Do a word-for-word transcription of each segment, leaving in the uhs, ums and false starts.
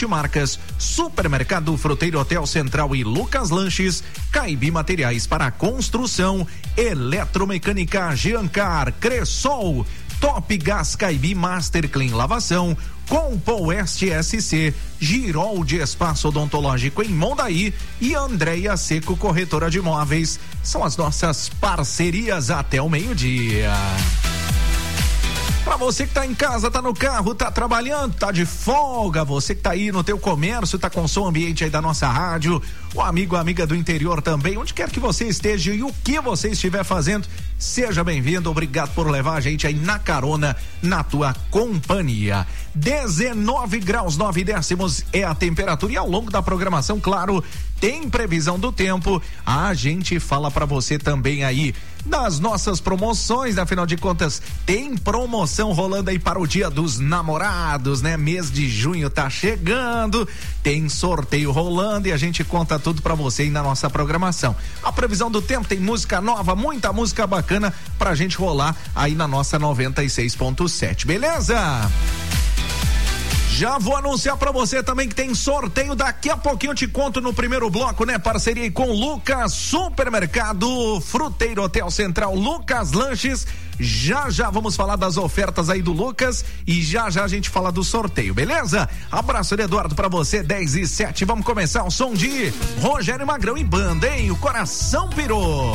de marcas, Supermercado Fruteiro, Hotel Central e Lucas Lanches, Caibi Materiais para Construção, Eletromecânica Giancar, Cressol, Top Gás Caibi, Master Clean Lavação, Compo Oeste S C, Girol de Espaço Odontológico em Mondaí e Andréia Seco, corretora de imóveis. São as nossas parcerias até o meio-dia. Pra você que tá em casa, tá no carro, tá trabalhando, tá de folga, você que tá aí no teu comércio, tá com o som ambiente aí da nossa rádio, o amigo, amiga do interior também, onde quer que você esteja e o que você estiver fazendo, seja bem-vindo, obrigado por levar a gente aí na carona, na tua companhia. dezenove graus nove décimos é a temperatura e ao longo da programação, claro, tem previsão do tempo, a gente fala pra você também aí das nossas promoções, afinal de contas, tem promoção rolando aí para o Dia dos Namorados, né? Mês de junho tá chegando, tem sorteio rolando e a gente conta tudo pra você aí na nossa programação. A previsão do tempo tem música nova, muita música bacana pra gente rolar aí na nossa noventa e seis ponto sete, beleza? Já vou anunciar pra você também que tem sorteio, daqui a pouquinho eu te conto no primeiro bloco, né? Parceria aí com Lucas Supermercado, Fruteiro, Hotel Central, Lucas Lanches. Já já vamos falar das ofertas aí do Lucas e já já a gente fala do sorteio, beleza? Abraço de Eduardo pra você, dez e sete, vamos começar o som de Rogério Magrão e banda, hein? O coração pirou.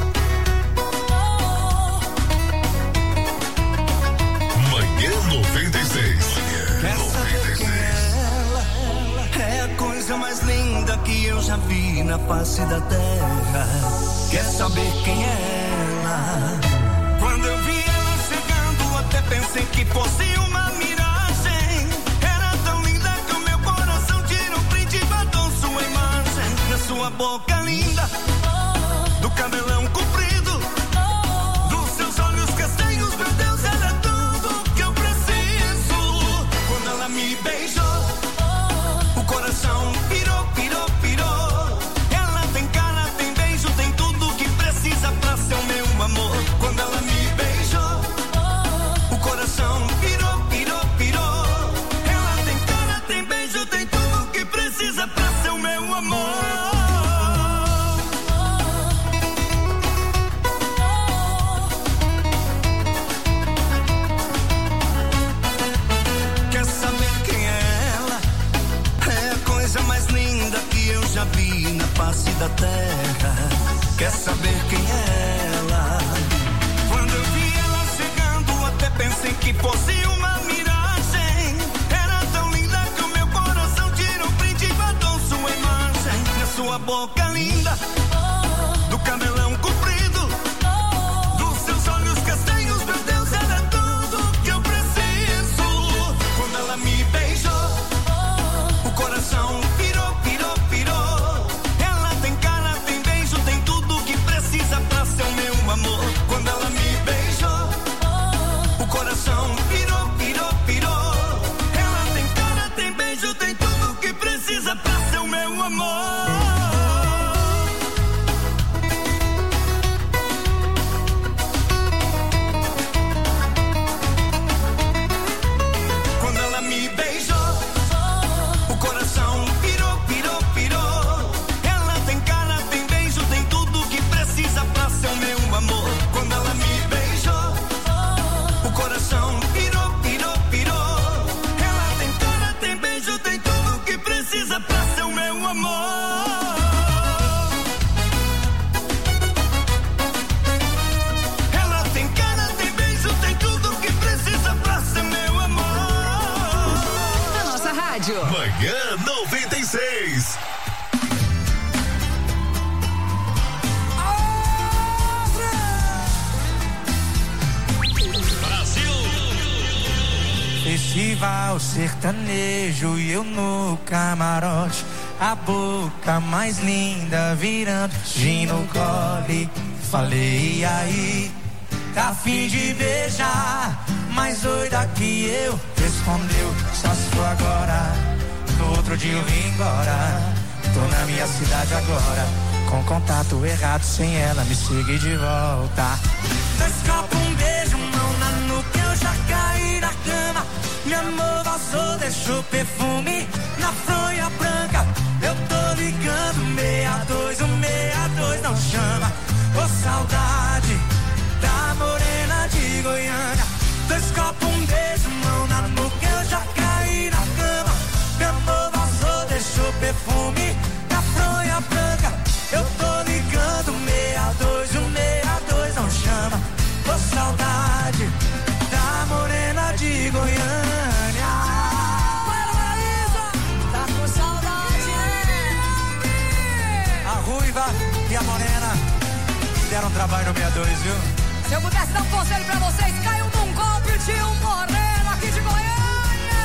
Manhã noventa e seis. Quer saber quem é ela? É a coisa mais linda que eu já vi na face da terra. Quer saber quem é ela? Quando eu vi ela chegando, até pensei que fosse uma miragem. Era tão linda que o meu coração tirou um print e botou sua imagem. Na sua boca linda, do cabelão comprido, dos seus olhos castanhos, meu Deus, ela é tudo que eu preciso. Quando ela me beijou, o coração pirou, pirou, pirou. Ela tem cara, tem beijo, tem tudo que precisa pra ser o meu amor. Quando ela me beijou, o coração pirou, pirou, pirou. Ela tem cara, tem beijo, tem tudo que precisa pra ser o meu amor. Já vi na face da terra. Quer saber quem é ela? Quando eu vi ela chegando, até pensei que fosse uma miragem. Era tão linda que o meu coração tirou um print e botou sua imagem. Na sua boca linda, do cabelão comprido, dos seus olhos castanhos, meu Deus, ela é tudo que eu preciso. Quando ela me beijou, o coração pirou, pirou, pirou. Amor, quando ela me beijou, o coração pirou, pirou, pirou. Ela tem cara, tem beijo, tem tudo que precisa pra ser o meu amor. Quando ela me beijou, o coração pirou, pirou, pirou. Ela tem cara, tem beijo, tem tudo que precisa pra ser o meu amor. Quando ela me beijou, o coração pirou, pirou, pirou. Ela tem cara, tem beijo, tem tudo que precisa pra ser o meu amor. Ela tem cara, tem beijo, tem tudo que precisa pra ser meu amor. Na nossa rádio Manhã noventa e seis. Festival sertanejo e eu no camarote, a boca mais linda virando gin no gole. Falei, e aí, tá a fim de beijar? Mais doida que eu, respondeu, só se for agora. No outro dia eu vim embora, tô na minha cidade agora, com contato errado, sem ela me seguir de volta. Dois copos, um beijo, mão na nuca, eu já caí na cama. Meu amor vazou, deixou perfume na bom trabalho no sessenta e dois, viu? Se eu pudesse dar um conselho pra vocês, caiu num golpe de um moreno aqui de Goiânia.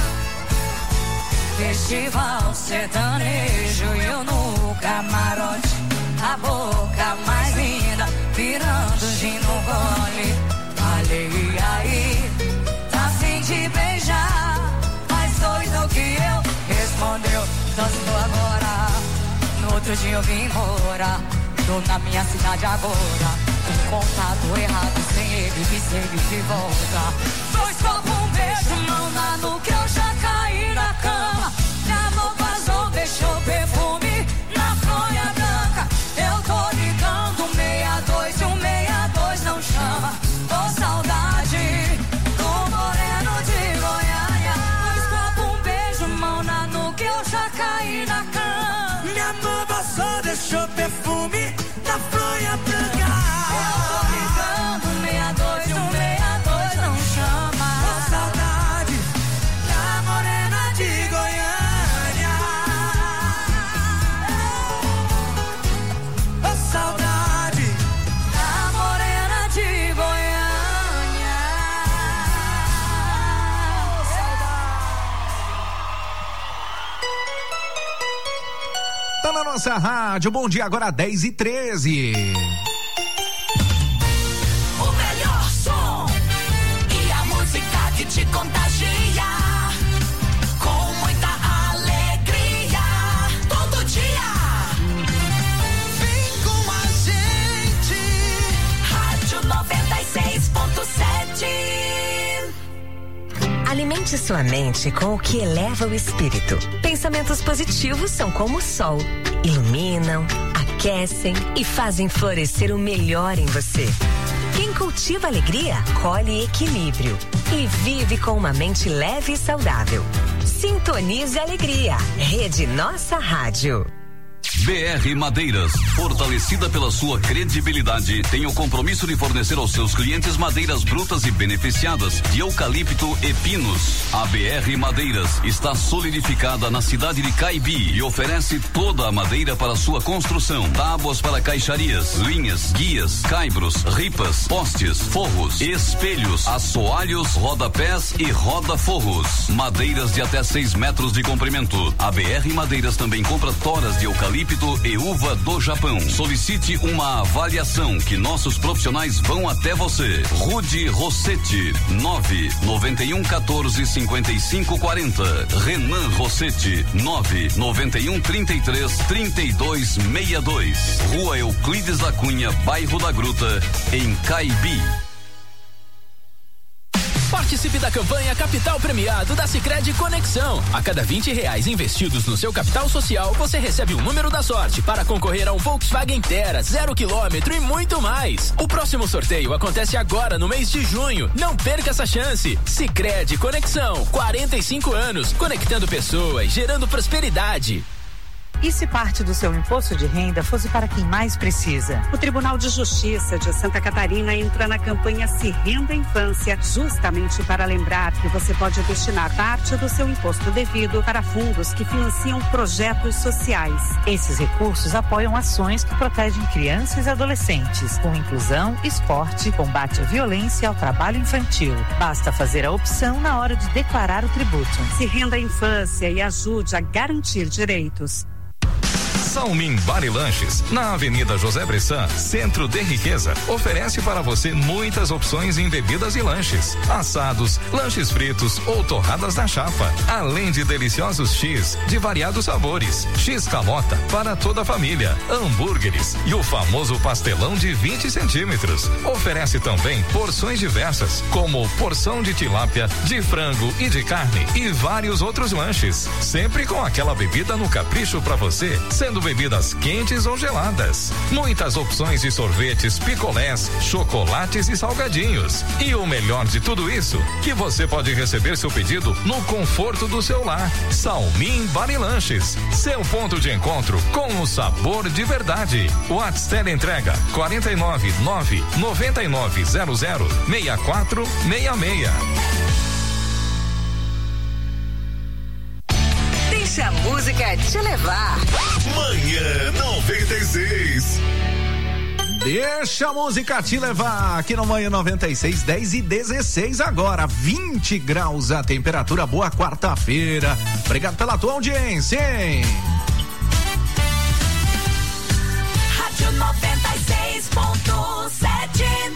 Festival sertanejo e eu no camarote, a boca mais linda, virando gin no gole. Falei aí, tá afim de beijar, mais doido que eu. Respondeu, dançando agora. No outro dia eu vim embora, tô na minha cidade agora. Um contato errado, sem ele, me segue de volta. Dois copos, um beijo, mão na nuca, eu já caí na cama. Minha mão vazou, deixou perfume na fronha branca. Eu tô ligando, meia dois e um meia dois não chama. Tô saudade do moreno de Goiânia. Dois copos, um beijo, mão na nuca, eu já caí na cama. Minha mão vazou, deixou perfume na fronha branca. Tá na nossa rádio, bom dia, agora dez e treze. O melhor som e a música que te contagia, com muita alegria, todo dia. Vem com a gente, Rádio noventa e seis ponto sete. Alimente sua mente com o que eleva o espírito. Pensamentos positivos são como o sol. Iluminam, aquecem e fazem florescer o melhor em você. Quem cultiva alegria, colhe equilíbrio e vive com uma mente leve e saudável. Sintonize a alegria. Rede Nossa Rádio. B R Madeiras, fortalecida pela sua credibilidade, tem o compromisso de fornecer aos seus clientes madeiras brutas e beneficiadas de eucalipto e pinos. A B R Madeiras está solidificada na cidade de Caibi e oferece toda a madeira para sua construção, tábuas para caixarias, linhas, guias, caibros, ripas, postes, forros, espelhos, assoalhos, rodapés e roda-forros. Madeiras de até seis metros de comprimento. A B R Madeiras também compra toras de eucalipto e uva do Japão. Solicite uma avaliação que nossos profissionais vão até você. Rude Rossetti, nove nove um um quatro cinco cinco quatro zero. Renan Rossetti, nove nove um trinta e três trinta e dois sessenta e dois. Rua Euclides da Cunha, bairro da Gruta, em Caibi. Participe da campanha Capital Premiado da Sicredi Conexão. A cada vinte reais investidos no seu capital social, você recebe um número da sorte para concorrer a um Volkswagen Tera, zero quilômetro e muito mais. O próximo sorteio acontece agora no mês de junho. Não perca essa chance. Sicredi Conexão, quarenta e cinco anos, conectando pessoas, gerando prosperidade. E se parte do seu imposto de renda fosse para quem mais precisa? O Tribunal de Justiça de Santa Catarina entra na campanha Se Renda Infância, justamente para lembrar que você pode destinar parte do seu imposto devido para fundos que financiam projetos sociais. Esses recursos apoiam ações que protegem crianças e adolescentes, com inclusão, esporte, combate à violência e ao trabalho infantil. Basta fazer a opção na hora de declarar o tributo. Se renda a infância e ajude a garantir direitos. Salmin Bar e Lanches, na Avenida José Bressan, Centro de Riqueza, oferece para você muitas opções em bebidas e lanches, assados, lanches fritos ou torradas na chapa, além de deliciosos X de variados sabores, X calota para toda a família, hambúrgueres e o famoso pastelão de vinte centímetros. Oferece também porções diversas, como porção de tilápia, de frango e de carne e vários outros lanches, sempre com aquela bebida no capricho para você, sendo bebidas quentes ou geladas. Muitas opções de sorvetes, picolés, chocolates e salgadinhos. E o melhor de tudo isso, que você pode receber seu pedido no conforto do seu lar. Salmin Bar e Lanches, seu ponto de encontro com o sabor de verdade. WhatsApp entrega quarenta e nove, nove, noventa e nove zero zero, seis quatro seis seis. Deixa a música te levar. Manhã noventa e seis. Deixa a música te levar aqui no Manhã noventa e seis, dez e dezesseis agora, vinte graus a temperatura, boa quarta-feira. Obrigado pela tua audiência, hein? Rádio noventa e seis ponto sete.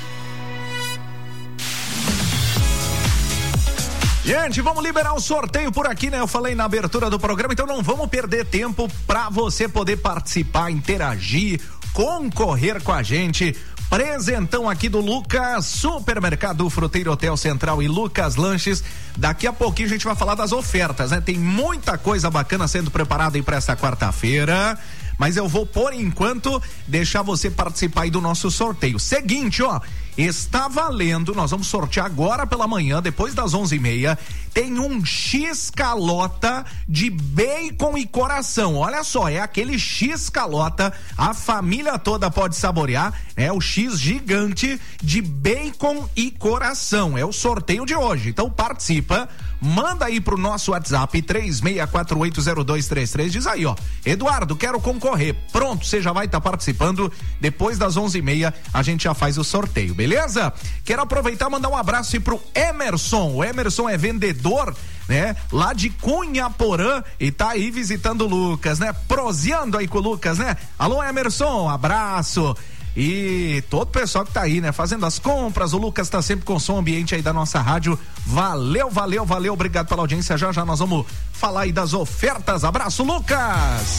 Gente, vamos liberar o sorteio por aqui, né? Eu falei na abertura do programa, então não vamos perder tempo para você poder participar, interagir, concorrer com a gente. Presentão aqui do Lucas, Supermercado Fruteiro Hotel Central e Lucas Lanches. Daqui a pouquinho a gente vai falar das ofertas, né? Tem muita coisa bacana sendo preparada aí para esta quarta-feira. Mas eu vou, por enquanto, deixar você participar aí do nosso sorteio. Seguinte, ó, está valendo, nós vamos sortear agora pela manhã, depois das onze e meia, tem um X-Calota de bacon e coração. Olha só, é aquele X-Calota, a família toda pode saborear, é o X gigante de bacon e coração. É o sorteio de hoje, então participa. Manda aí pro nosso WhatsApp três seis quatro oito zero dois três três, diz aí, ó, Eduardo, quero concorrer. Pronto, você já vai estar tá participando. Depois das onze e meia a gente já faz o sorteio, beleza? Quero aproveitar e mandar um abraço aí pro Emerson. O Emerson é vendedor, né? Lá de Cunhaporã e tá aí visitando o Lucas, né? Proseando aí com o Lucas, né? Alô, Emerson, abraço. E todo o pessoal que tá aí, né? Fazendo as compras, o Lucas tá sempre com o som ambiente aí da nossa rádio. Valeu, valeu, valeu, obrigado pela audiência. Já já nós vamos falar aí das ofertas. Abraço, Lucas!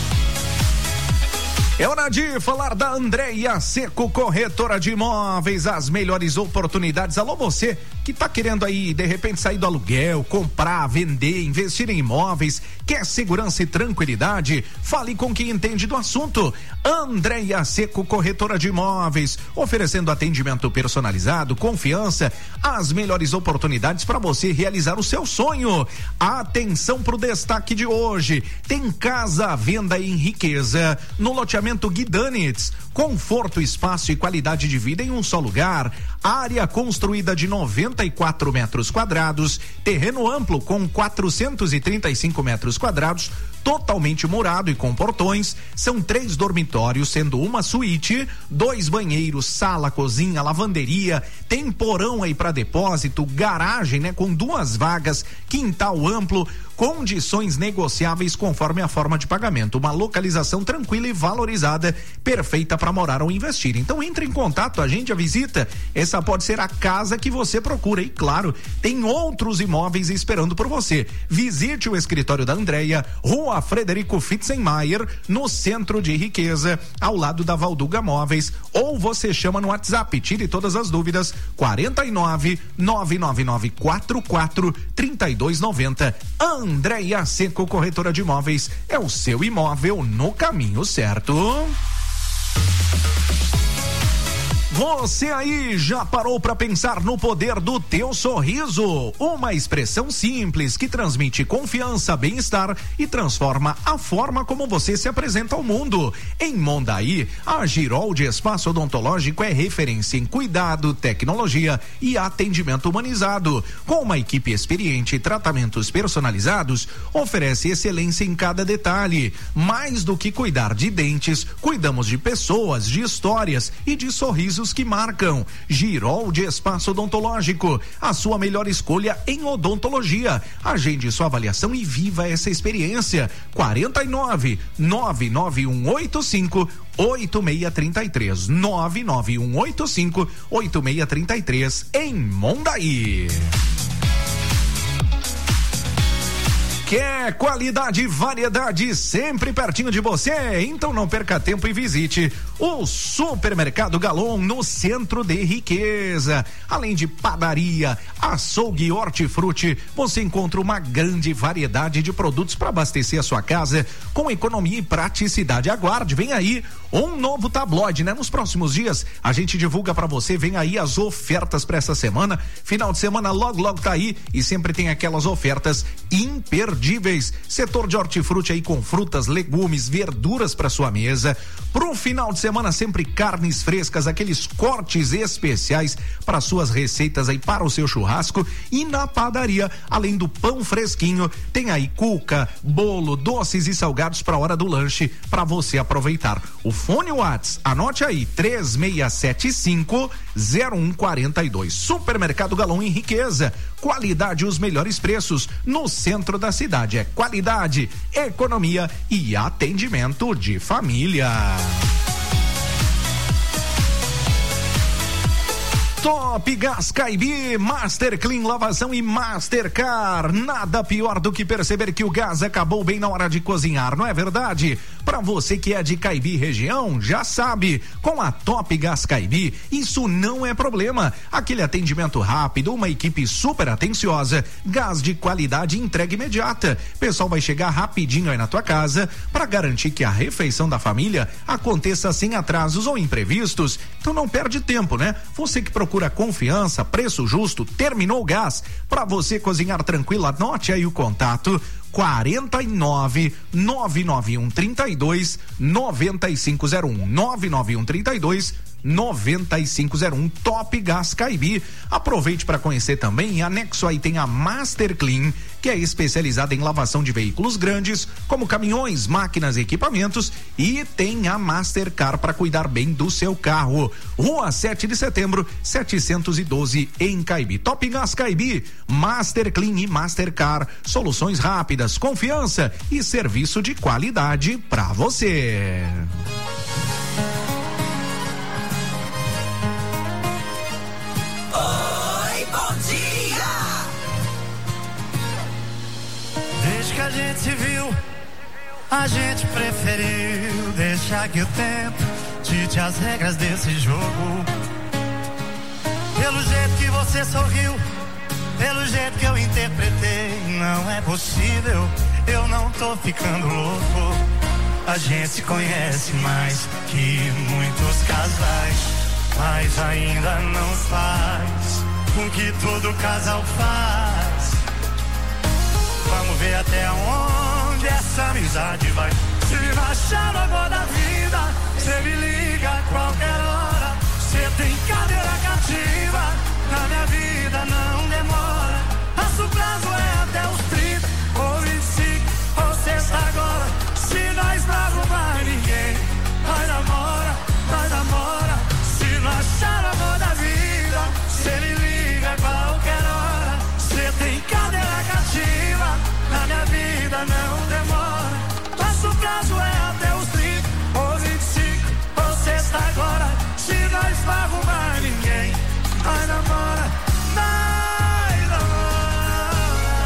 É hora de falar da Andréia Seco, corretora de imóveis, as melhores oportunidades. Alô, você que tá querendo aí, de repente, sair do aluguel, comprar, vender, investir em imóveis, quer segurança e tranquilidade? Fale com quem entende do assunto. Andréia Seco, corretora de imóveis, oferecendo atendimento personalizado, confiança, as melhores oportunidades para você realizar o seu sonho. Atenção pro destaque de hoje. Tem casa à venda em Riqueza, no loteamento Guidanitz, conforto, espaço e qualidade de vida em um só lugar. Área construída de noventa e quatro metros quadrados, terreno amplo com quatrocentos e trinta e cinco metros quadrados, totalmente murado e com portões. São três dormitórios, sendo uma suíte, dois banheiros, sala, cozinha, lavanderia, tem porão aí para depósito, garagem, né, com duas vagas, quintal amplo, condições negociáveis conforme a forma de pagamento, uma localização tranquila e valorizada, perfeita para morar ou investir. Então entre em contato, agende a visita. Essa pode ser a casa que você procura e, claro, tem outros imóveis esperando por você. Visite o escritório da Andréia, Rua Frederico Fitzenmaier, no centro de Riqueza, ao lado da Valduga Móveis, ou você chama no WhatsApp, tire todas as dúvidas, quarenta e nove, nove nove nove quatro quatro, trinta e dois noventa. Andréia Seco, corretora de imóveis, é o seu imóvel no caminho certo. Você aí já parou para pensar no poder do teu sorriso? Uma expressão simples que transmite confiança, bem-estar e transforma a forma como você se apresenta ao mundo. Em Mondaí, a Giroldi Espaço Odontológico é referência em cuidado, tecnologia e atendimento humanizado. Com uma equipe experiente e tratamentos personalizados, oferece excelência em cada detalhe. Mais do que cuidar de dentes, cuidamos de pessoas, de histórias e de sorrisos que marcam. Giroldi Espaço Odontológico, a sua melhor escolha em odontologia. Agende sua avaliação e viva essa experiência. quarenta e nove, nove nove um oito cinco, oito seis três três, nove nove um oito cinco, oito seis três três, em Mondaí. Quer qualidade e variedade sempre pertinho de você? Então não perca tempo e visite o Supermercado Galon no centro de Riqueza. Além de padaria, açougue e hortifruti, você encontra uma grande variedade de produtos para abastecer a sua casa com economia e praticidade. Aguarde, vem aí um novo tabloide, né? Nos próximos dias a gente divulga para você, vem aí as ofertas para essa semana. Final de semana logo logo tá aí e sempre tem aquelas ofertas imperdíveis. imperdíveis. Setor de hortifruti aí com frutas, legumes, verduras para sua mesa. Pro final de semana sempre carnes frescas, aqueles cortes especiais para suas receitas aí para o seu churrasco. E na padaria, além do pão fresquinho, tem aí cuca, bolo, doces e salgados para a hora do lanche para você aproveitar. O fone Whats, anote aí, três seis sete cinco zero um quatro dois. Supermercado Galão em Riqueza, qualidade e os melhores preços no centro da cidade. É qualidade, economia e atendimento de família. Top Gás Caibi, Master Clean Lavação e Mastercar. Nada pior do que perceber que o gás acabou bem na hora de cozinhar, não é verdade? Para você que é de Caibi região, já sabe, com a Top Gás Caibi, isso não é problema. Aquele atendimento rápido, uma equipe super atenciosa, gás de qualidade e entrega imediata. O pessoal vai chegar rapidinho aí na tua casa para garantir que a refeição da família aconteça sem atrasos ou imprevistos. Então não perde tempo, né? Você que procura confiança, preço justo, terminou o gás. Para você cozinhar tranquilo, anote aí o contato quarenta e nove, nove nove um trinta e dois, noventa e cinco zero um, nove nove um trinta e dois, noventa e cinco zero um. Top Gás Caibi. Aproveite para conhecer também. Em anexo aí tem a Master Clean, que é especializada em lavação de veículos grandes, como caminhões, máquinas e equipamentos, e tem a Mastercar para cuidar bem do seu carro. Rua sete de setembro, setecentos e doze em Caibi. Top Gás Caibi, Master Clean e Mastercar, soluções rápidas, confiança e serviço de qualidade para você. Oi, bom dia! Desde que a gente se viu, a gente preferiu deixar que o tempo dite as regras desse jogo. Pelo jeito que você sorriu, pelo jeito que eu interpretei, não é possível, eu não tô ficando louco. A gente se conhece mais que muitos casais, mas ainda não faz o que todo casal faz. Vamos ver até onde essa amizade vai. Se achar no amor da vida, cê me liga a qualquer hora. Cê tem cadeira cativa, na minha vida não demora. Nosso prazo é até os trinta, ou vinte e cinco, ou sexta agora. Se nós não arrumar ninguém, nós namora, nós namora. Se não achar o amor da vida, cê me liga a qualquer hora. Cê tem cadeira cativa, na minha vida não demora. Nosso prazo é até os trinta, ou vinte e cinco, ou sexta agora. Se nós não arrumar ninguém, nós namora, nós namora.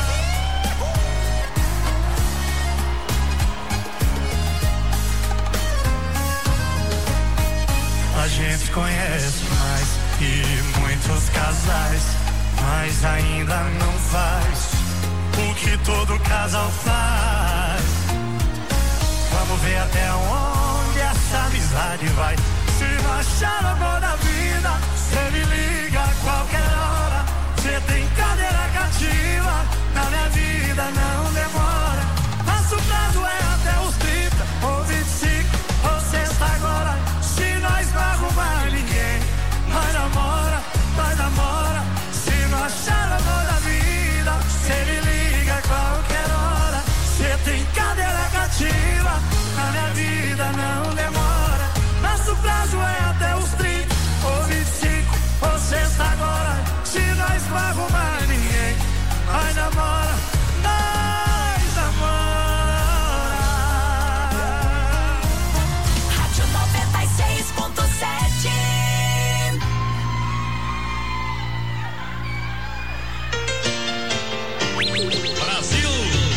A gente conhece mais que muitos casais, mas ainda não faz o que todo casal faz. Vamos ver até onde essa amizade vai. Se não achar o amor da vida, cê me liga a qualquer hora. Cê tem cadeira cativa, na minha vida não demora. Nosso prazo é até os trinta, ou vinte e cinco, ou sexta agora. Se nós não arrumar ninguém, nós namora, nós namora. Se não achar o amor da vida, cê me liga a qualquer hora. Cê tem cadeira cativa, na minha vida não demora. Nosso prazo é até os trinta, ou vinte e cinco, ou sexta agora. Se nós não arrumar ninguém, nós namora, nós namora. Rádio noventa e seis ponto sete. Brasil!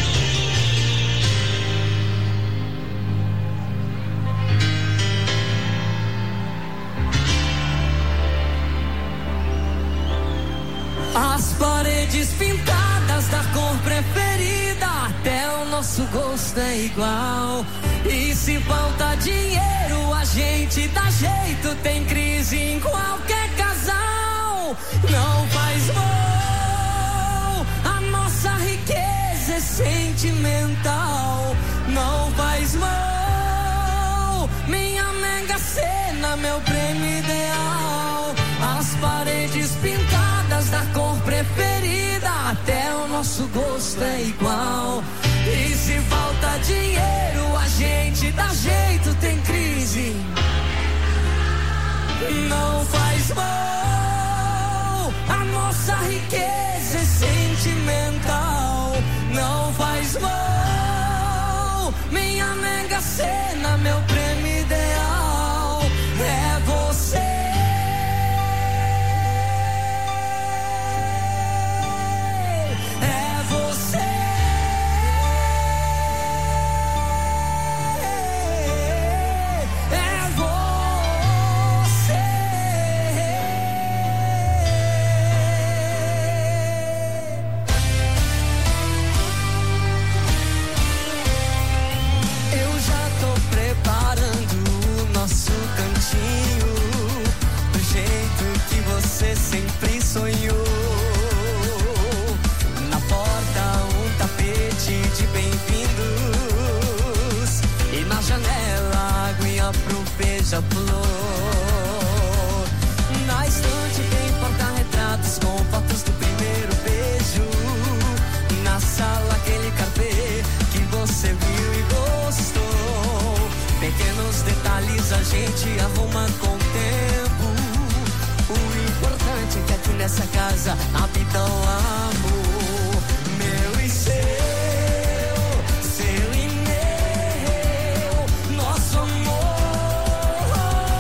As paredes pintadas da cor preferida, até o nosso gosto é igual. E se falta dinheiro, a gente dá jeito, tem crise em qualquer casal. Não faz mal, a nossa riqueza ser sentimental. Não faz mal. Minha Mega Sena, meu prêmio ideal. As paredes pintadas da cor preferida, até o nosso gosto é igual. E se falta dinheiro, a gente dá jeito, tem crise. Não faz mal. A nossa riqueza é sentimental. Não faz mal. Minha Mega Sena, meu prêmio ideal é você. É você. É você. Eu já tô preparando o nosso cantinho do jeito que você sempre sonhou. Na porta um tapete de bem-vindos e na janela aguinha pro beija-flor. Na estante tem porta-retratos com fotos do primeiro beijo. Na sala aquele cartê que você viu e gostou. Pequenos detalhes a gente arruma com o tempo. O importante é que aqui nessa casa habita o amor. Meu e seu, seu e meu, nosso amor.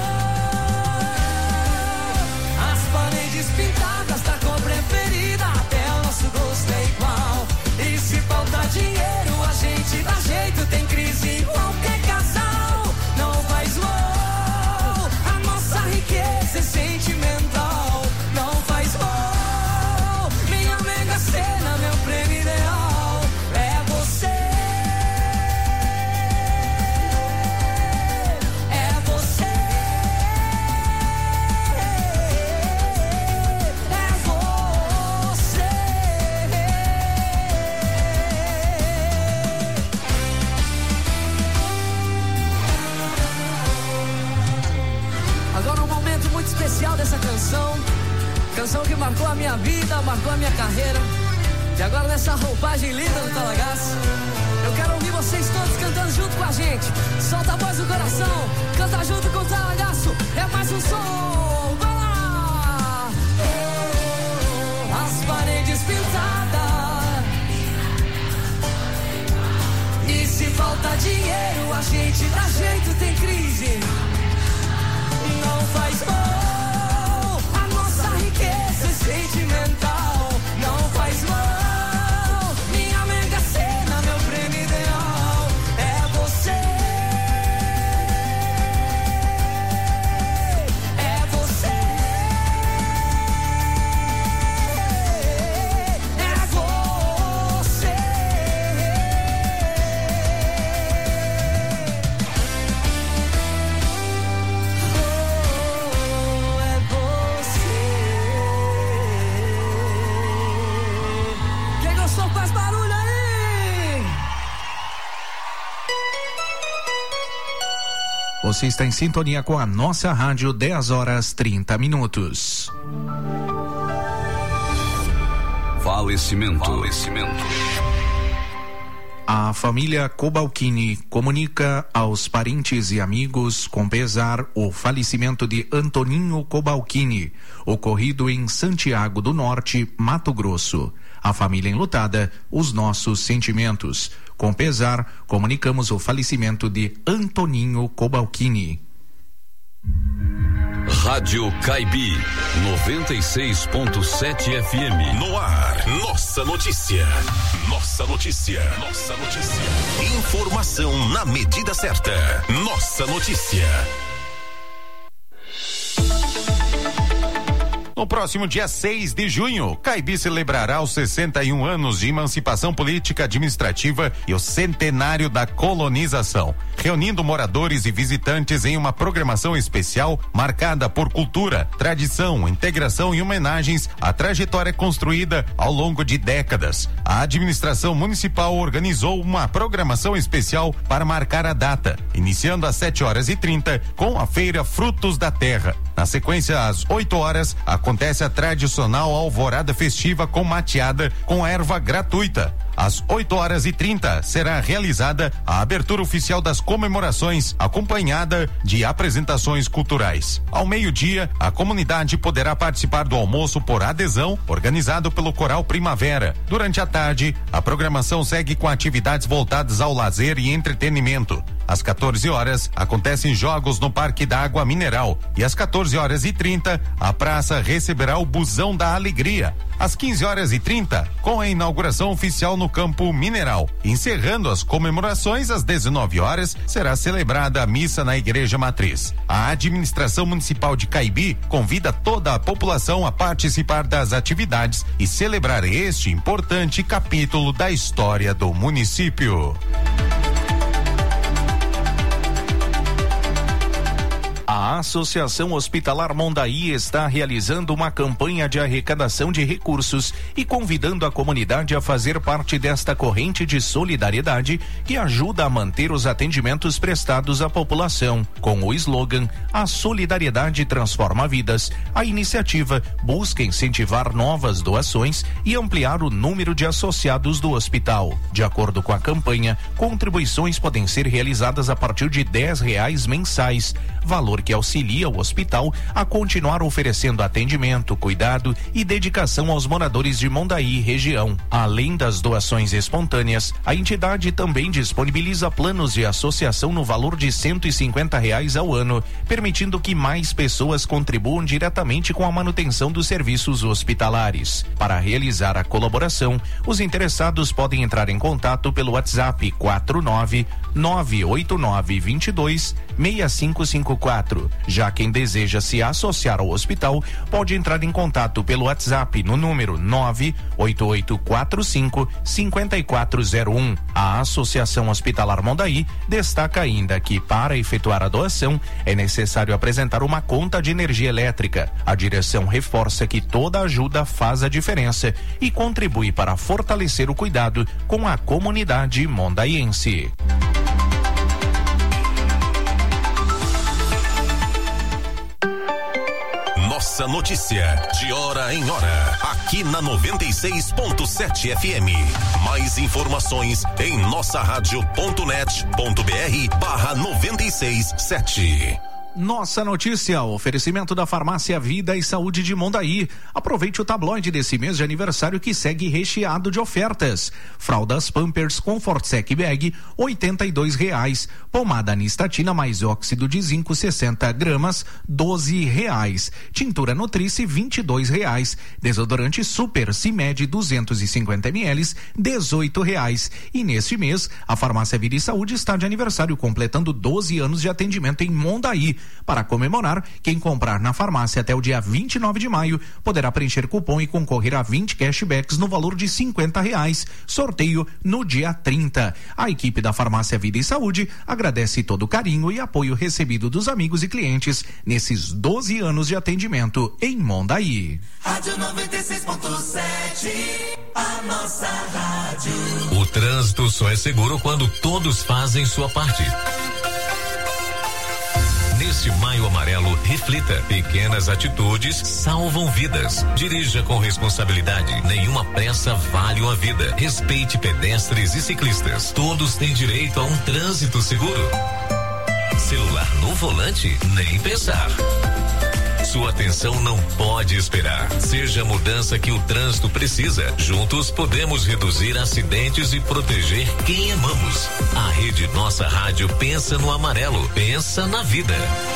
As paredes pintadas da cor preferida, até o nosso gosto é igual. E se falta dinheiro, a gente dá jeito, tem crise em qualquer casal. Não faz mal. A nossa riqueza é sentimental. Não faz mal. Minha Mega Sena, meu prêmio ideal é você. É você. É você. Agora um momento muito especial dessa canção. Canção que marcou a minha vida, marcou a minha carreira. E agora nessa roupagem linda do Talagaço, eu quero ouvir vocês todos cantando junto com a gente. Solta a voz do coração, canta junto com o Talagaço. É mais um som, vai lá! As paredes pintadas. E se falta dinheiro, a gente dá jeito, tem crise. Não faz mal. A nossa riqueza é sentimental. Não faz mal. Minha Mega Sena, meu prêmio ideal é você. É você. É você. Faz barulho aí! Você está em sintonia com a nossa rádio, dez horas trinta minutos. Falecimento. Falecimento. A família Cobalcini comunica aos parentes e amigos com pesar o falecimento de Antoninho Cobalcini, ocorrido em Santiago do Norte, Mato Grosso. A família enlutada, os nossos sentimentos. Com pesar, comunicamos o falecimento de Antoninho Cobalcini. Rádio Caibi, noventa e seis ponto sete F M. No ar, nossa notícia. Nossa notícia. Nossa notícia. Informação na medida certa. Nossa notícia. No próximo dia seis de junho, Caibi celebrará os sessenta e um anos de emancipação política administrativa e o centenário da colonização, reunindo moradores e visitantes em uma programação especial marcada por cultura, tradição, integração e homenagens à trajetória construída ao longo de décadas. A administração municipal organizou uma programação especial para marcar a data, iniciando às sete horas e trinta com a feira Frutos da Terra. Na sequência, às oito horas, acontece a tradicional alvorada festiva com mateada com erva gratuita. Às oito horas e trinta será realizada a abertura oficial das comemorações, acompanhada de apresentações culturais. Ao meio-dia, a comunidade poderá participar do almoço por adesão, organizado pelo Coral Primavera. Durante a tarde, a programação segue com atividades voltadas ao lazer e entretenimento. Às quatorze horas, acontecem jogos no Parque da Água Mineral. E às quatorze horas e trinta, a praça receberá o Busão da Alegria. Às quinze horas e trinta, com a inauguração oficial no Campo Mineral. Encerrando as comemorações, às dezenove horas, será celebrada a missa na Igreja Matriz. A administração municipal de Caibi convida toda a população a participar das atividades e celebrar este importante capítulo da história do município. A Associação Hospitalar Mondaí está realizando uma campanha de arrecadação de recursos e convidando a comunidade a fazer parte desta corrente de solidariedade que ajuda a manter os atendimentos prestados à população. Com o slogan "A solidariedade transforma vidas", a iniciativa busca incentivar novas doações e ampliar o número de associados do hospital. De acordo com a campanha, contribuições podem ser realizadas a partir de dez reais mensais, valor que auxilia o hospital a continuar oferecendo atendimento, cuidado e dedicação aos moradores de Mondaí e região. Além das doações espontâneas, a entidade também disponibiliza planos de associação no valor de cento e cinquenta reais ao ano, permitindo que mais pessoas contribuam diretamente com a manutenção dos serviços hospitalares. Para realizar a colaboração, os interessados podem entrar em contato pelo WhatsApp quatro nove nove oito nove dois dois seis cinco cinco quatro. Já quem deseja se associar ao hospital pode entrar em contato pelo WhatsApp no número nove oito oito quatro cinco cinco quatro zero um. A Associação Hospitalar Mondaí destaca ainda que para efetuar a doação é necessário apresentar uma conta de energia elétrica. A direção reforça que toda ajuda faz a diferença e contribui para fortalecer o cuidado com a comunidade mondaiense. Nossa notícia, de hora em hora, aqui na noventa e seis ponto sete F M. Mais informações em nossa rádio ponto net ponto br barra noventa e seis sete. Nossa notícia, oferecimento da Farmácia Vida e Saúde de Mondaí. Aproveite o tabloide desse mês de aniversário que segue recheado de ofertas. Fraldas Pampers Comfort Sec Bag, oitenta e dois reais. Pomada Anistatina mais óxido de zinco sessenta gramas, doze reais. Tintura Nutrice, vinte e dois reais. Desodorante Super Cimed duzentos e cinquenta mililitros, dezoito reais. E neste mês, a Farmácia Vida e Saúde está de aniversário, completando doze anos de atendimento em Mondaí. Para comemorar, quem comprar na farmácia até o dia vinte e nove de maio poderá preencher cupom e concorrer a vinte cashbacks no valor de cinquenta reais. Sorteio no dia trinta. A equipe da Farmácia Vida e Saúde agradece todo o carinho e apoio recebido dos amigos e clientes nesses doze anos de atendimento em Mondaí. Rádio noventa e seis ponto sete, a nossa rádio. O trânsito só é seguro quando todos fazem sua parte. Neste Maio Amarelo, reflita. Pequenas atitudes salvam vidas. Dirija com responsabilidade. Nenhuma pressa vale uma vida. Respeite pedestres e ciclistas. Todos têm direito a um trânsito seguro. Celular no volante? Nem pensar. Sua atenção não pode esperar. Seja a mudança que o trânsito precisa. Juntos podemos reduzir acidentes e proteger quem amamos. A Rede Nossa Rádio pensa no amarelo, pensa na vida.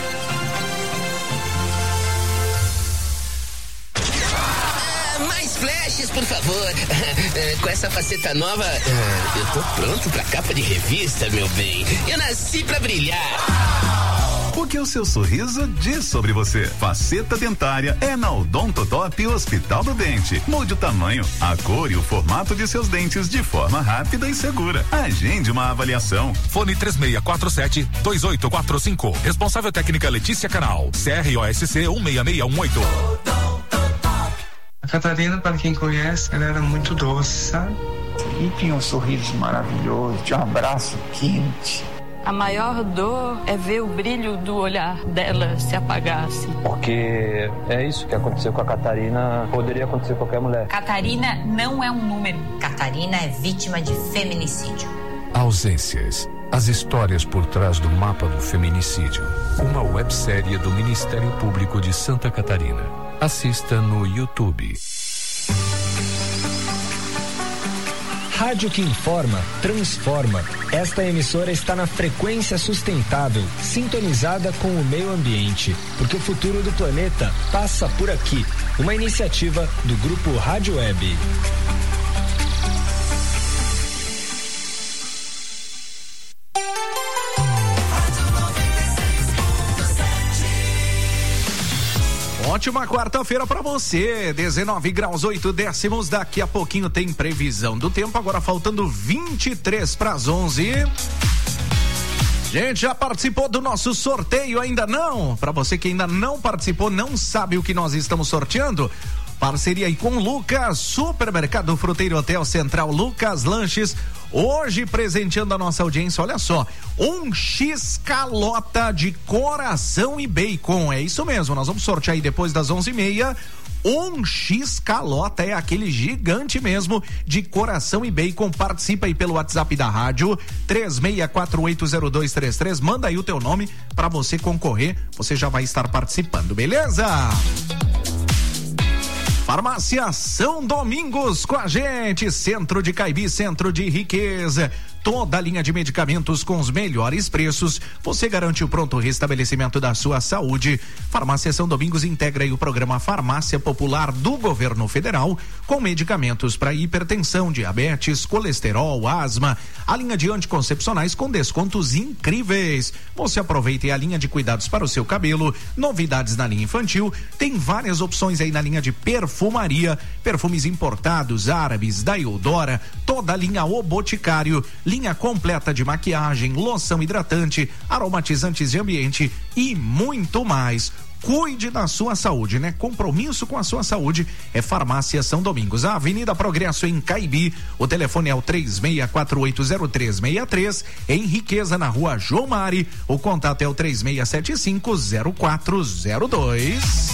Ah, mais flashes, por favor. Com essa faceta nova, eu tô pronto pra capa de revista, meu bem. Eu nasci pra brilhar. O que o seu sorriso diz sobre você? Faceta dentária é na Odontotop Hospital do Dente. Mude o tamanho, a cor e o formato de seus dentes de forma rápida e segura. Agende uma avaliação. Fone três seis quatro sete, dois oito quatro cinco. Responsável técnica Letícia Canal. C R O S C um seis seis um oito. A Catarina, para quem conhece, ela era muito doce, sabe? E tinha um sorriso maravilhoso, tinha um abraço quente. A maior dor é ver o brilho do olhar dela se apagar, assim. Porque é isso que aconteceu com a Catarina, poderia acontecer com qualquer mulher. Catarina não é um número. Catarina é vítima de feminicídio. Ausências. As histórias por trás do mapa do feminicídio. Uma websérie do Ministério Público de Santa Catarina. Assista no YouTube. Rádio que informa, transforma. Esta emissora está na frequência sustentável, sintonizada com o meio ambiente, porque o futuro do planeta passa por aqui. Uma iniciativa do Grupo Rádio Web. Ótima quarta-feira para você, dezenove graus oito décimos, daqui a pouquinho tem previsão do tempo, agora faltando vinte e três para as onze. Gente, já participou do nosso sorteio? Ainda não? Para você que ainda não participou, não sabe o que nós estamos sorteando? Parceria aí com Lucas, Supermercado Fruteiro Hotel Central, Lucas Lanches, hoje presenteando a nossa audiência, olha só, um X calota de coração e bacon, é isso mesmo, nós vamos sortear aí depois das onze e meia, um X calota, é aquele gigante mesmo de coração e bacon. Participa aí pelo WhatsApp da rádio três seis quatro oito zero dois três três, manda aí o teu nome para você concorrer, você já vai estar participando, beleza? Farmácia São Domingos com a gente, Centro de Caibi, Centro de Riqueza, toda a linha de medicamentos com os melhores preços, você garante o pronto restabelecimento da sua saúde. Farmácia São Domingos integra aí o programa Farmácia Popular do Governo Federal, com medicamentos para hipertensão, diabetes, colesterol, asma, a linha de anticoncepcionais com descontos incríveis. Você aproveita a linha de cuidados para o seu cabelo, novidades na linha infantil, tem várias opções aí na linha de perfumaria, perfumes importados, árabes, da Eudora, toda a linha O Boticário, linha completa de maquiagem, loção hidratante, aromatizantes de ambiente e muito mais. Cuide da sua saúde, né? Compromisso com a sua saúde é Farmácia São Domingos, a Avenida Progresso em Caibi. O telefone é o três seis quatro oito zero três seis três. Em Riqueza, na Rua João Mari, o contato é o três seis sete cinco zero quatro zero dois.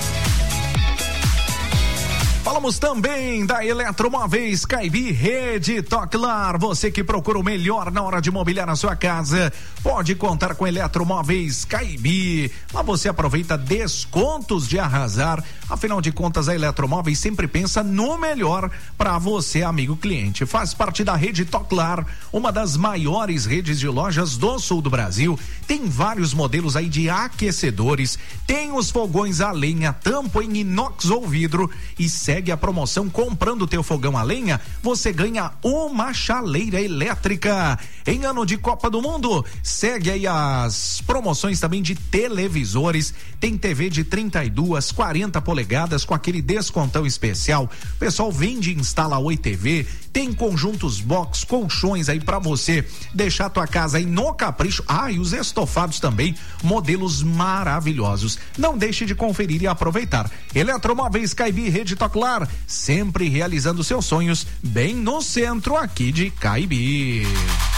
Falamos também da Eletromóveis Caibi Rede Toclar. Você que procura o melhor na hora de mobiliar a sua casa, pode contar com Eletromóveis Caibi. Lá você aproveita descontos de arrasar. Afinal de contas, a Eletromóveis sempre pensa no melhor para você, amigo cliente. Faz parte da Rede Toclar, uma das maiores redes de lojas do sul do Brasil. Tem vários modelos aí de aquecedores, tem os fogões a lenha, tampo em inox ou vidro, e segue a promoção comprando o teu fogão a lenha, você ganha uma chaleira elétrica. Em ano de Copa do Mundo, segue aí as promoções também de televisores, tem T V de trinta e duas, quarenta polegadas com aquele descontão especial. O pessoal vende e instala Oi T V, tem conjuntos box, colchões aí pra você deixar tua casa aí no capricho. Ah, e os estofados também, modelos maravilhosos. Não deixe de conferir e aproveitar. Eletromóveis Caibi Rede Toclar, sempre realizando seus sonhos, bem no centro aqui de Caibi.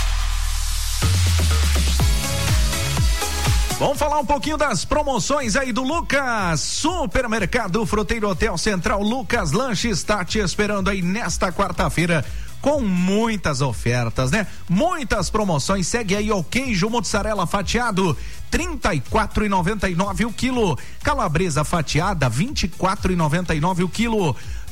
Vamos falar um pouquinho das promoções aí do Lucas, Supermercado Fruteiro Hotel Central, Lucas Lanches está te esperando aí nesta quarta-feira com muitas ofertas, né? Muitas promoções. Segue aí o queijo mozzarella fatiado, trinta e quatro reais e noventa e nove centavos o quilo. Calabresa fatiada, vinte e quatro reais e noventa e nove centavos o quilo.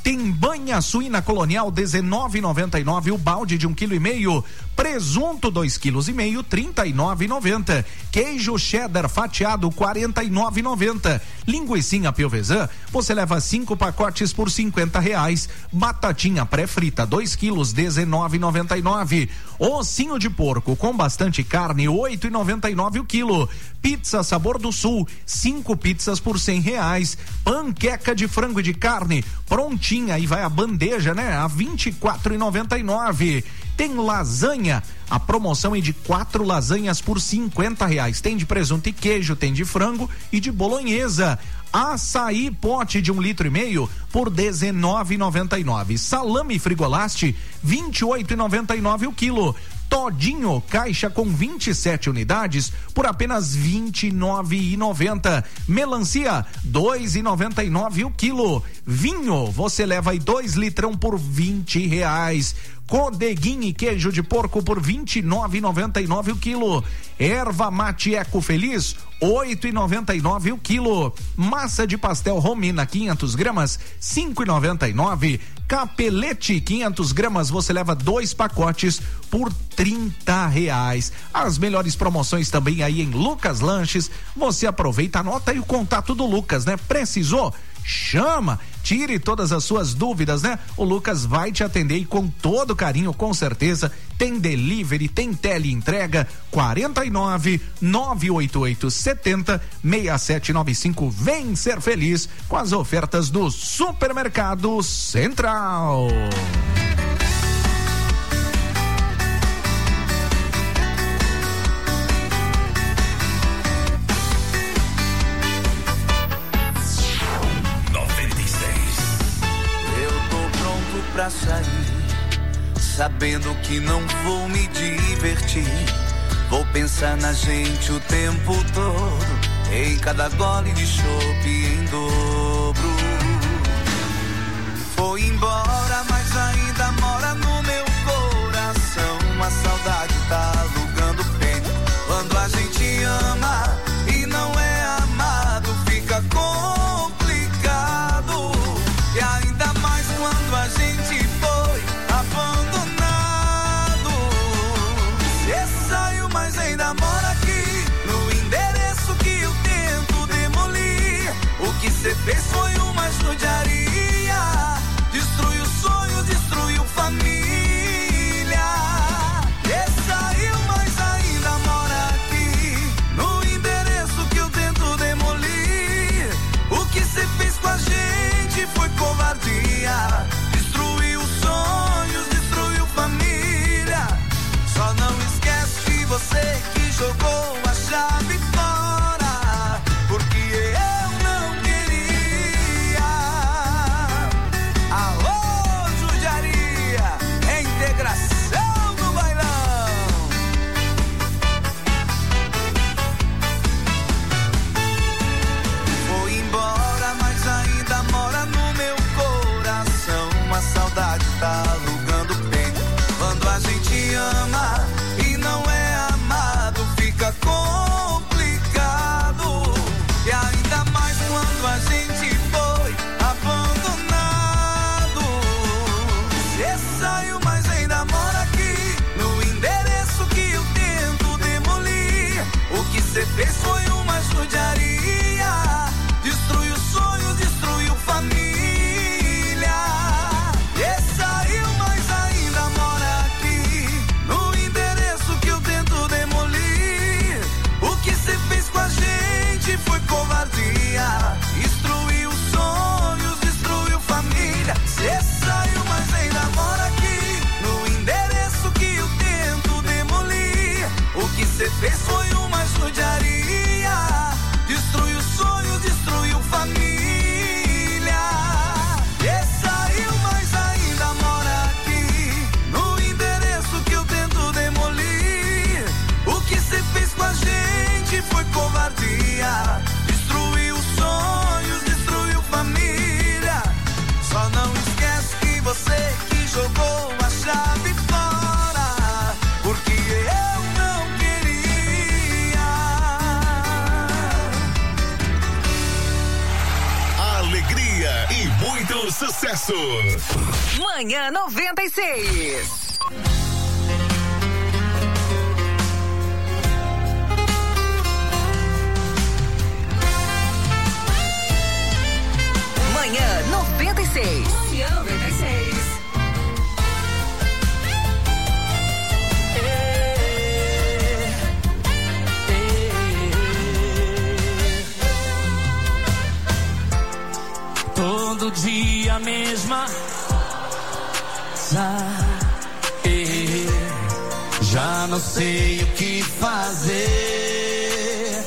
Tem banha suína colonial dezenove e noventa e nove o balde de um quilo e meio. Presunto dois quilos e meio, trinta e nove e noventa. Queijo cheddar fatiado quarenta e nove e noventa. Linguicinha Piovesan, você leva cinco pacotes por cinquenta reais. Batatinha pré-frita dois quilos, dezenove e noventa e nove. Ossinho de porco com bastante carne, oito e noventa e nove o quilo. Pizza Sabor do Sul, cinco pizzas por cem reais. Panqueca de frango e de carne prontinha, e vai a bandeja, né? A vinte e quatro e noventa e nove. Tem lasanha, a promoção é de quatro lasanhas por cinquenta reais. Tem de presunto e queijo, tem de frango e de bolonhesa. Açaí pote de um litro e meio por dezenove e noventa e nove. Salame Frigolaste vinte e oito e noventa e nove o quilo. Todinho, caixa com vinte e sete unidades por apenas vinte e nove e noventa. Melancia, dois e noventa e nove o quilo. Vinho, você leva aí dois litrão por vinte reais. Codeguinho e queijo de porco por vinte e nove e noventa e nove o quilo. Erva mate Eco Feliz, oito e noventa e nove o quilo. Massa de pastel Romina quinhentos gramas, cinco e noventa e nove. Capelete quinhentos gramas, você leva dois pacotes por trinta reais. As melhores promoções também aí em Lucas Lanches. Você aproveita, anota aí o contato do Lucas, né? Precisou? Chama, tire todas as suas dúvidas, né? O Lucas vai te atender e com todo carinho, com certeza. Tem delivery, tem teleentrega, quarenta e nove, nove oito oito, setenta, seis sete nove cinco. Vem ser feliz com as ofertas do Supermercado Central. Pra sair, sabendo que não vou me divertir. Vou pensar na gente o tempo todo, em cada gole de chopp em dobro. Foi embora, mas ainda mora no meu coração. A saudade tá alugando peito. Quando a gente ama e não é amado, fica complicado. E ainda mais quando a gente você fez foi uma judiaria, destruiu sonhos, destruiu família. E saiu, mas ainda mora aqui, no endereço que eu tento demolir. O que você fez com a gente foi covardia, destruiu sonhos, destruiu família. Só não esquece que você que jogou a chave fora, porque eu tá alugando peito. Quando a gente ama e não é amado, fica complicado. E ainda mais quando a gente foi abandonado. Você saiu, mas ainda mora aqui, no endereço que eu tento demolir. O que você fez foi uma judiaria, destruiu sonhos, destruiu família. Foi covardia, destruiu sonhos, destruiu família. Cê saiu, mas ainda mora aqui, no endereço que eu tento demolir. O que cê fez foi uma judiaria, destruiu sonhos, destruiu família. E saiu, mas ainda mora aqui, no endereço que eu tento demolir. O que cê fez com a gente foi covardia, destruiu sonhos, destruiu família. Só não esquece que você que jogou a chave fora, porque eu não queria. Alegria e muito sucesso. sucesso. Manhã noventa e seis. Manhã noventa e seis. Manhã noventa e seis. Todo dia a mesma. Já não sei o que fazer.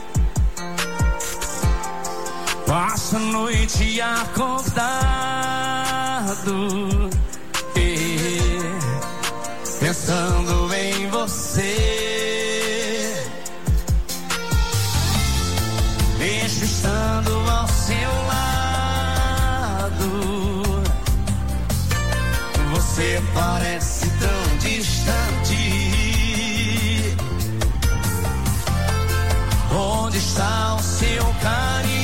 Passo a noite acordado, pensando em você. Mesmo estando ao seu lado, você parece tão distante. Onde está o seu carinho?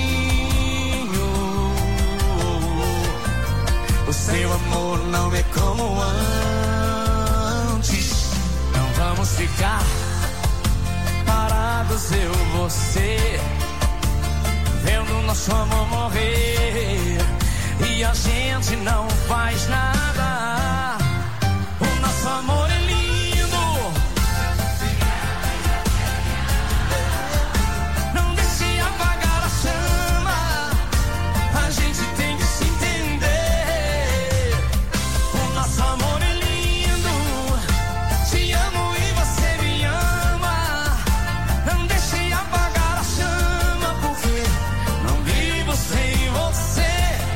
O seu amor não é como antes. Não vamos ficar parados, eu e você, vendo nosso amor morrer. E a gente não faz nada. O nosso amor é lindo. Não deixe apagar a chama. A gente tem que se entender. O nosso amor é lindo. Te amo e você me ama. Não deixe apagar a chama, porque não vivo sem você.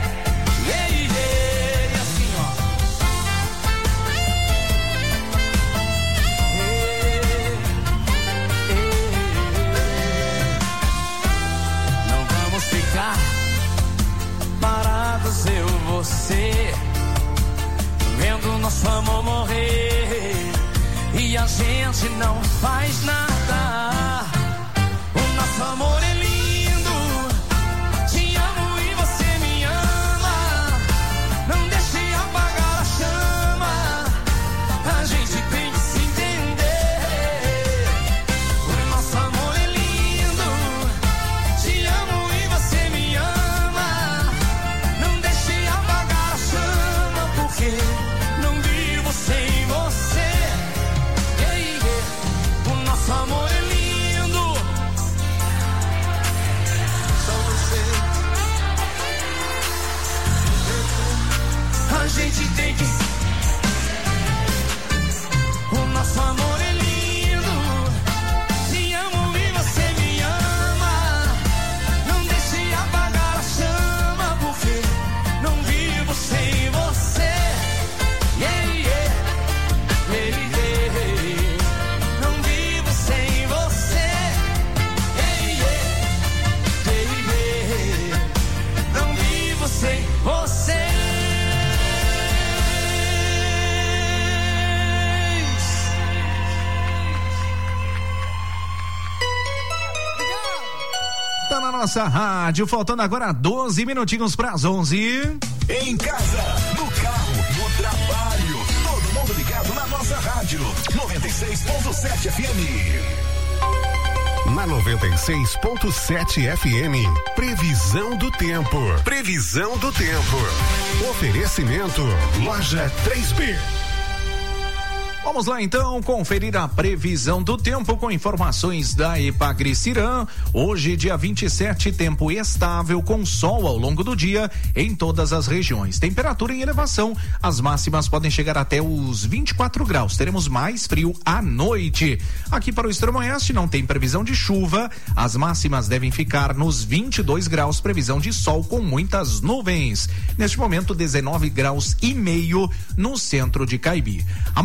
Parados eu e você, vendo nosso amor morrer. E a gente não faz nada. O nosso amor é lindo. Te amo e você me ama. Não deixe apagar a chama. A gente tem que se entender. O nosso amor é lindo. Te amo e você me ama. Não deixe apagar a chama, porque não vivo sem você. Yeah, yeah. O nosso amor é lindo. Só você. A gente tem que. O nosso amor é lindo. Te amo e você me ama. Não deixe apagar a chama, porque não vivo sem você. Yeah, yeah. Yeah, yeah. Não vivo sem você. Yeah, yeah. Yeah, yeah. Não vivo sem você. Tá na nossa rádio, faltando agora doze minutinhos para as onze. Em casa, no carro, no trabalho, todo mundo ligado na nossa rádio. noventa e seis ponto sete F M. Na noventa e seis ponto sete F M, previsão do tempo. Previsão do tempo. Oferecimento Loja três B. Vamos lá então conferir a previsão do tempo com informações da Epagri-Ciran. Hoje, dia vinte e sete, tempo estável com sol ao longo do dia em todas as regiões. Temperatura em elevação, as máximas podem chegar até os vinte e quatro graus. Teremos mais frio à noite. Aqui para o extremo oeste não tem previsão de chuva, as máximas devem ficar nos vinte e dois graus, previsão de sol com muitas nuvens. Neste momento, dezenove graus e meio no centro de Caibi. Amanhã, quinta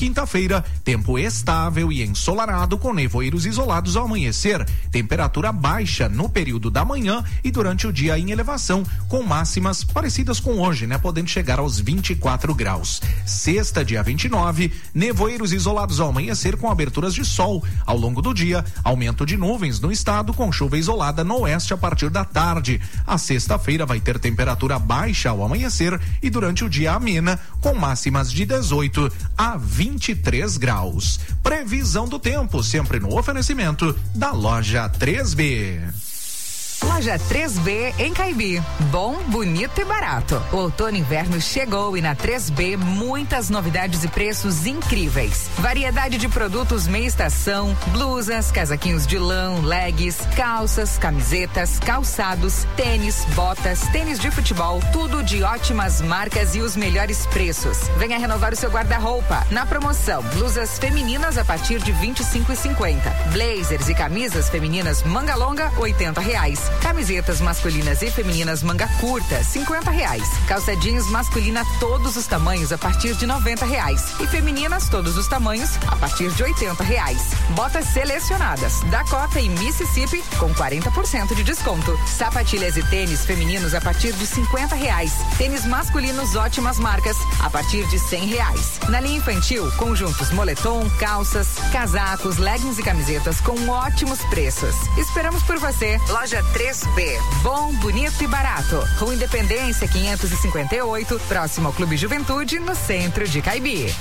quinta-feira, tempo estável e ensolarado com nevoeiros isolados ao amanhecer. Temperatura baixa no período da manhã e durante o dia em elevação, com máximas parecidas com hoje, né? Podendo chegar aos vinte e quatro graus. Sexta, dia vinte e nove, nevoeiros isolados ao amanhecer com aberturas de sol. Ao longo do dia, aumento de nuvens no estado com chuva isolada no oeste a partir da tarde. A sexta-feira vai ter temperatura baixa ao amanhecer e durante o dia amena, com máximas de dezoito a vinte e três graus. Previsão do tempo, sempre no oferecimento da Loja três B. Loja três B em Caibi. Bom, bonito e barato. O outono e inverno chegou e na três B muitas novidades e preços incríveis. Variedade de produtos meia estação, blusas, casaquinhos de lã, leggings, calças, camisetas, calçados, tênis, botas, tênis de futebol, tudo de ótimas marcas e os melhores preços. Venha renovar o seu guarda-roupa. Na promoção, blusas femininas a partir de vinte e cinco e cinquenta. Blazers e camisas femininas manga longa, oitenta reais. Camisetas masculinas e femininas manga curta, cinquenta reais. Calça jeans masculina todos os tamanhos a partir de noventa reais. E femininas todos os tamanhos a partir de oitenta reais. Botas selecionadas, Dakota e Mississippi com quarenta por cento de desconto. Sapatilhas e tênis femininos a partir de cinquenta reais. Tênis masculinos ótimas marcas a partir de cem reais. Na linha infantil, conjuntos moletom, calças, casacos, leggings e camisetas com ótimos preços. Esperamos por você. Loja três B. Bom, bonito e barato. Rua Independência quinhentos e cinquenta e oito, próximo ao Clube Juventude, no centro de Caibi.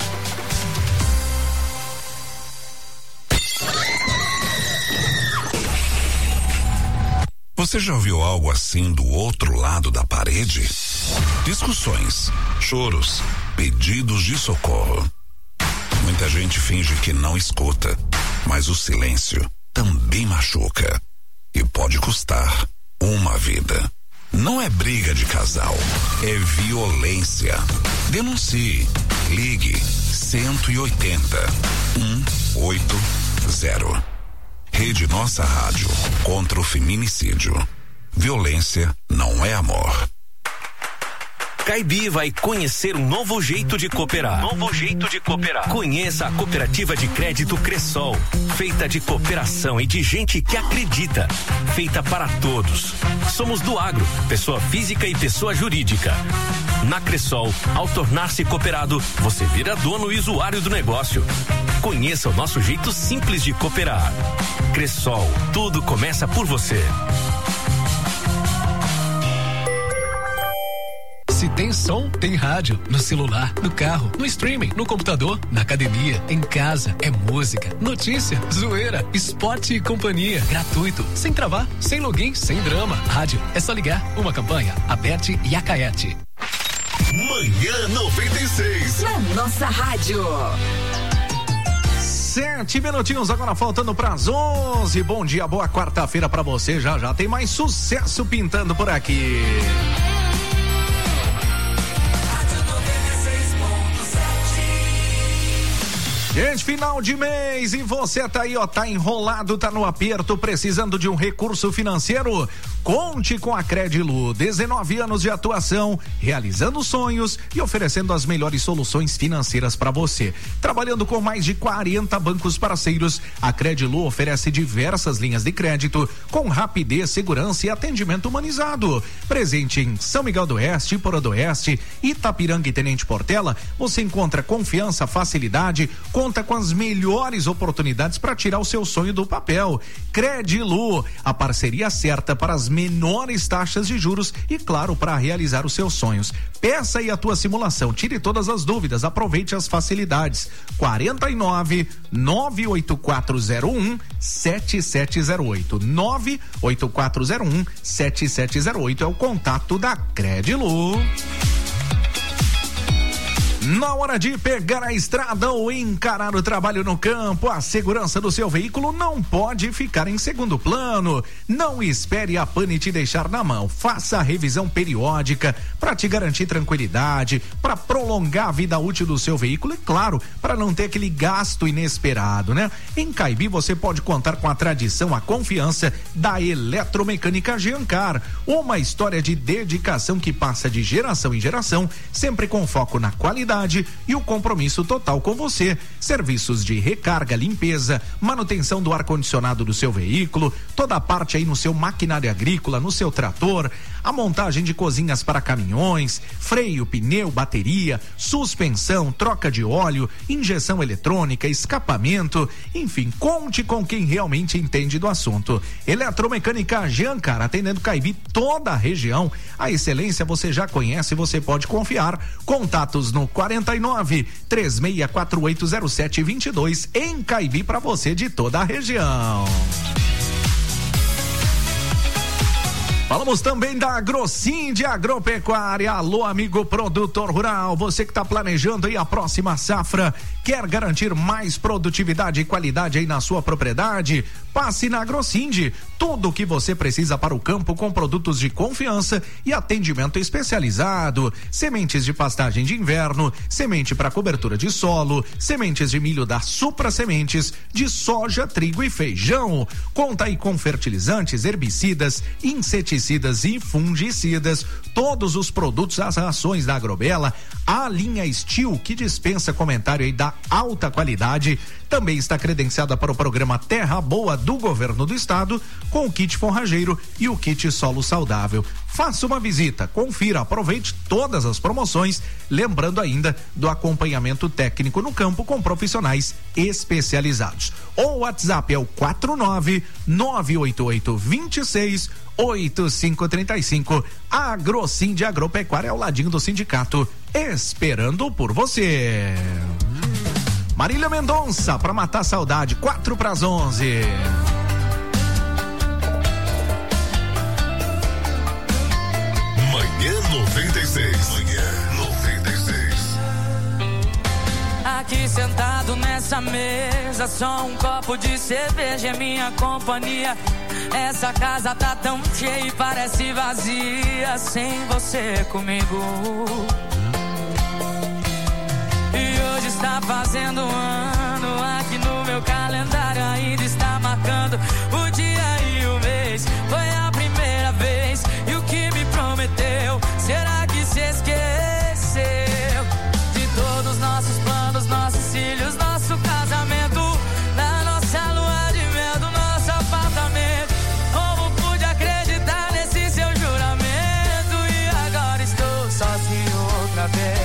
Você já ouviu algo assim do outro lado da parede? Discussões, choros, pedidos de socorro. Muita gente finge que não escuta, mas o silêncio também machuca. E pode custar uma vida. Não é briga de casal, é violência. Denuncie. Ligue cento e oitenta, cento e oitenta. Rede Nossa Rádio contra o feminicídio. Violência não é amor. Caibi vai conhecer um novo jeito de cooperar. Novo jeito de cooperar. Conheça a cooperativa de crédito Cressol, feita de cooperação e de gente que acredita, feita para todos. Somos do agro, pessoa física e pessoa jurídica. Na Cressol, ao tornar-se cooperado, você vira dono e usuário do negócio. Conheça o nosso jeito simples de cooperar. Cressol, tudo começa por você. Se tem som, tem rádio. No celular, no carro, no streaming, no computador, na academia, em casa. É música, notícia, zoeira, esporte e companhia. Gratuito, sem travar, sem login, sem drama. Rádio, é só ligar. Uma campanha, Aberte e Acaete. Manhã noventa e seis. Na nossa rádio. Sete minutinhos agora faltando para as onze. Bom dia, boa quarta-feira para você. Já já tem mais sucesso pintando por aqui. Gente, final de mês e você tá aí, ó, tá enrolado, tá no aperto, precisando de um recurso financeiro? Conte com a Credilu, dezenove anos de atuação, realizando sonhos e oferecendo as melhores soluções financeiras para você. Trabalhando com mais de quarenta bancos parceiros, a Credilu oferece diversas linhas de crédito com rapidez, segurança e atendimento humanizado. Presente em São Miguel do Oeste, Porã do Oeste, Itapiranga e Tenente Portela, você encontra confiança, facilidade, conta com as melhores oportunidades para tirar o seu sonho do papel. Credilu, a parceria certa para as menores taxas de juros e, claro, para realizar os seus sonhos. Peça aí a tua simulação, tire todas as dúvidas, aproveite as facilidades. quarenta e nove, nove oito quatro zero um, sete sete zero oito. nove oito quatro zero um, sete sete zero oito é o contato da Credilu. Na hora de pegar a estrada ou encarar o trabalho no campo, a segurança do seu veículo não pode ficar em segundo plano. Não espere a pane te deixar na mão. Faça a revisão periódica para te garantir tranquilidade, para prolongar a vida útil do seu veículo e, claro, para não ter aquele gasto inesperado, né? Em Caibi você pode contar com a tradição, a confiança da Eletromecânica Giancar. Uma história de dedicação que passa de geração em geração, sempre com foco na qualidade qualidade e o compromisso total com você. Serviços de recarga, limpeza, manutenção do ar-condicionado do seu veículo, toda a parte aí no seu maquinário agrícola, no seu trator, a montagem de cozinhas para caminhões, freio, pneu, bateria, suspensão, troca de óleo, injeção eletrônica, escapamento, enfim, conte com quem realmente entende do assunto. Eletromecânica Giancar, atendendo Caibi, toda a região. A excelência você já conhece, você pode confiar. Contatos no quarenta e nove, três seis quatro oito zero sete dois dois em Caibi para você de toda a região. Falamos também da AgroSind Agropecuária. Alô, amigo produtor rural, você que está planejando aí a próxima safra, quer garantir mais produtividade e qualidade aí na sua propriedade? Passe na AgroSind. Tudo o que você precisa para o campo com produtos de confiança e atendimento especializado. Sementes de pastagem de inverno, semente para cobertura de solo, sementes de milho da Supra Sementes, de soja, trigo e feijão. Conta aí com fertilizantes, herbicidas, inseticidas e fungicidas. Todos os produtos, as rações da Agrobela, a linha Steel, que dispensa comentário aí da alta qualidade, também está credenciada para o programa Terra Boa do Governo do Estado, com o kit forrageiro e o kit solo saudável. Faça uma visita, confira, aproveite todas as promoções, lembrando ainda do acompanhamento técnico no campo com profissionais especializados. O WhatsApp é o quatro nove nove oito oito dois seis oito cinco três cinco. A AgroSind Agropecuária ao ladinho do sindicato, esperando por você. Marília Mendonça, pra matar a saudade, quatro pras onze. Manhã noventa e seis. Manhã noventa e seis. Aqui sentado nessa mesa, só um copo de cerveja é minha companhia. Essa casa tá tão cheia e parece vazia sem você comigo. E hoje está fazendo um ano, aqui no meu calendário ainda está marcando o dia e o mês. Foi a primeira vez e o que me prometeu, será que se esqueceu? De todos nossos planos, nossos filhos, nosso casamento, da nossa lua de mel, do nosso apartamento. Como pude acreditar nesse seu juramento e agora estou sozinho outra vez.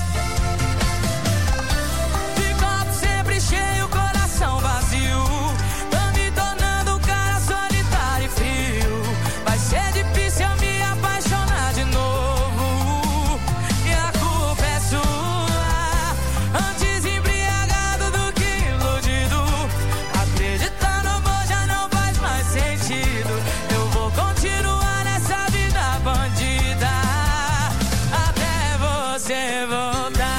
Cheio, coração vazio, tô me tornando um cara solitário e frio. Vai ser difícil eu me apaixonar de novo, e a culpa é sua. Antes embriagado do que iludido, acreditar no amor já não faz mais sentido. Eu vou continuar nessa vida bandida até você voltar.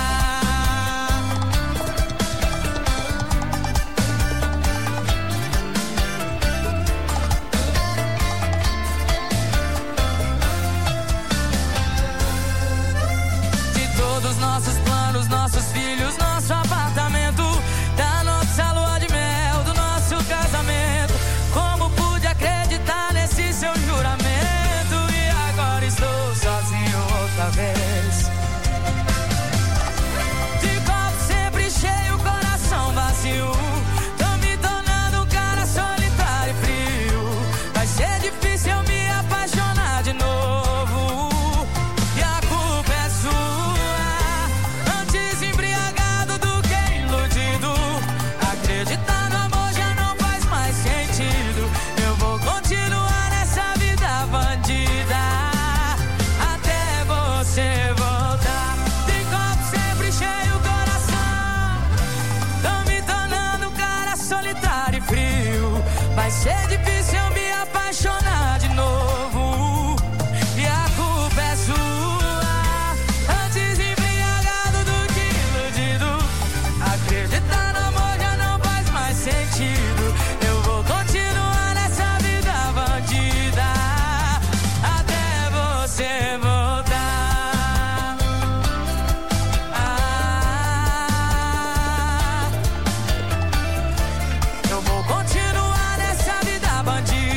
Nossos planos, nossos filhos, nosso apartamento, da nossa lua de mel, do nosso casamento. Como pude acreditar nesse seu juramento e agora estou sozinho outra vez. De copo sempre cheio, coração vazio, tô me tornando um cara solitário e frio. Vai ser difícil eu me apaixonar de novo, e a culpa é sua. Acreditar no amor já não faz mais sentido. Eu vou continuar nessa vida bandida até você voltar. De copo sempre cheio o coração, tô me tornando um cara solitário e frio. Vai ser difícil eu me apaixonar de novo, e a culpa é sua. Antes embriagado do que iludido, acreditar no amor já não faz mais sentido. Eu vou continuar nessa vida bandida até você voltar. Ah, eu vou continuar nessa vida bandida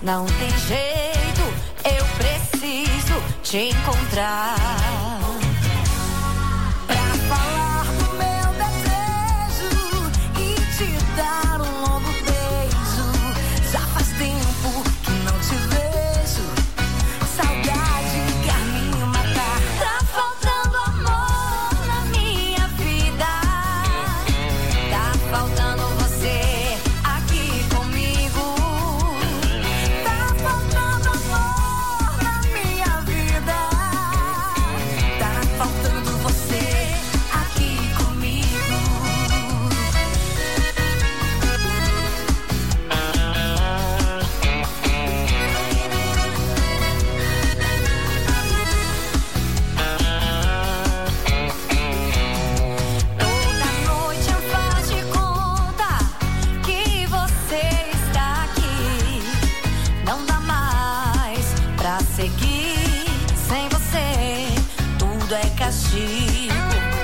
Não tem jeito, eu preciso te encontrar. Pra falar do meu desejo e te dar um longo beijo. Já faz tempo que não te vejo, saudade quer me matar. Tá faltando amor na minha vida, tá faltando você aqui comigo. Tá faltando amor na minha vida, tá faltando você aqui comigo. Toda noite eu faço de conta que você está aqui. Não dá mais pra seguir sem você, tudo é castigo.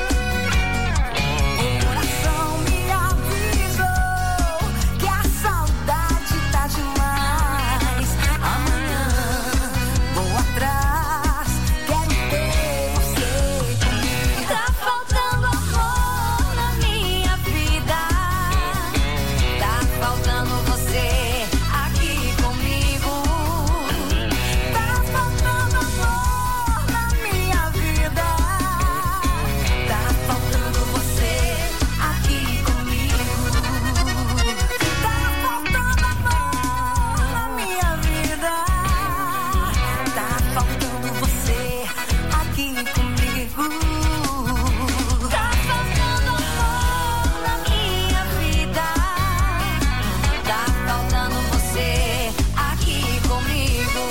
O coração me avisou que a saudade tá demais. Amanhã vou atrás, quero ter você comigo. Tá faltando amor na minha vida, tá faltando você aqui comigo. Tá faltando amor na minha vida, tá faltando você aqui comigo. Tá faltando amor na minha vida, tá faltando você aqui comigo. Tá faltando amor na minha vida, tá faltando você aqui comigo.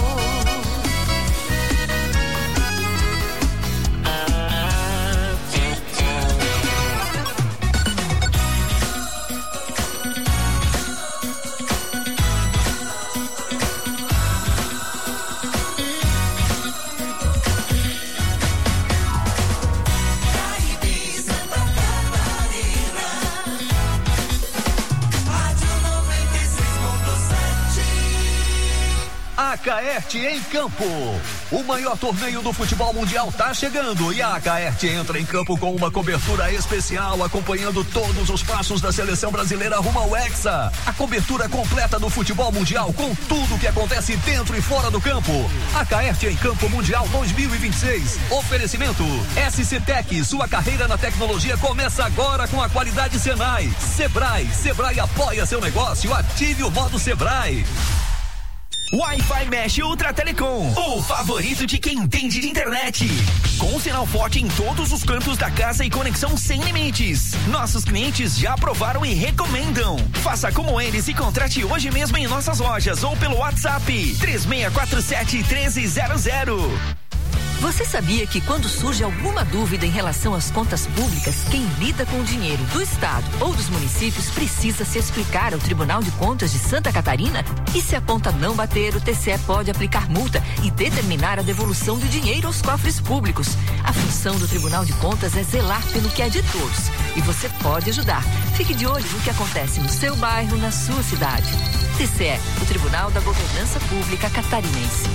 Acaerte em campo. O maior torneio do futebol mundial tá chegando e a Acaerte entra em campo com uma cobertura especial acompanhando todos os passos da seleção brasileira rumo ao Hexa. A cobertura completa do futebol mundial com tudo que acontece dentro e fora do campo. Acaerte em Campo Mundial dois mil e vinte e seis. Oferecimento S C Tech, sua carreira na tecnologia começa agora com a qualidade Senai. Sebrae, Sebrae apoia seu negócio, ative o modo Sebrae. Wi-Fi Mesh Ultra Telecom, o favorito de quem entende de internet. Com sinal forte em todos os cantos da casa e conexão sem limites. Nossos clientes já aprovaram e recomendam. Faça como eles e contrate hoje mesmo em nossas lojas ou pelo WhatsApp três seis quatro sete, um três zero zero. Você sabia que quando surge alguma dúvida em relação às contas públicas, quem lida com o dinheiro do Estado ou dos municípios precisa se explicar ao Tribunal de Contas de Santa Catarina? E se a conta não bater, o T C E pode aplicar multa e determinar a devolução do dinheiro aos cofres públicos. A função do Tribunal de Contas é zelar pelo que é de todos. E você pode ajudar. Fique de olho no que acontece no seu bairro, na sua cidade. T C E, o Tribunal da Governança Pública Catarinense.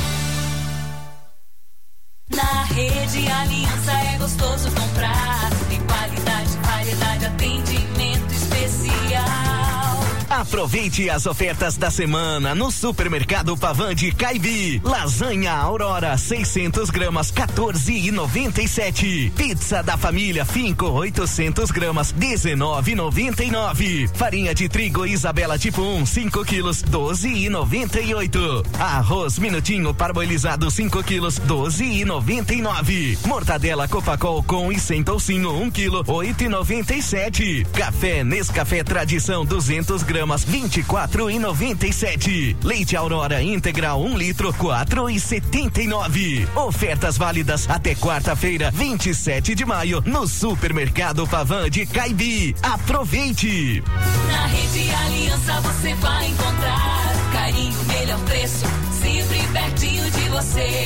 Na Rede Aliança é gostoso comprar. Tem qualidade, variedade, atendimento especial. Aproveite as ofertas da semana no Supermercado Pavan de Caibi. Lasanha Aurora seiscentos gramas, quatorze e noventa e sete. Pizza da família Finco oitocentos gramas, dezenove e noventa e nove. Farinha de trigo Isabela tipo um, cinco quilos, doze e noventa e oito. Arroz Minutinho parboilizado cinco quilos, doze e noventa e nove. Mortadela Copacol com e sem toucinho um quilo, oito e noventa e sete. Café Nescafé Tradição duzentos gramas, vinte e quatro e noventa e sete. Leite Aurora Integral um litro, quatro e setenta e nove. Ofertas válidas até quarta-feira, vinte e sete de maio, no Supermercado Pavan de Caibi. Aproveite! Na Rede Aliança você vai encontrar carinho, melhor preço, sempre pertinho de você.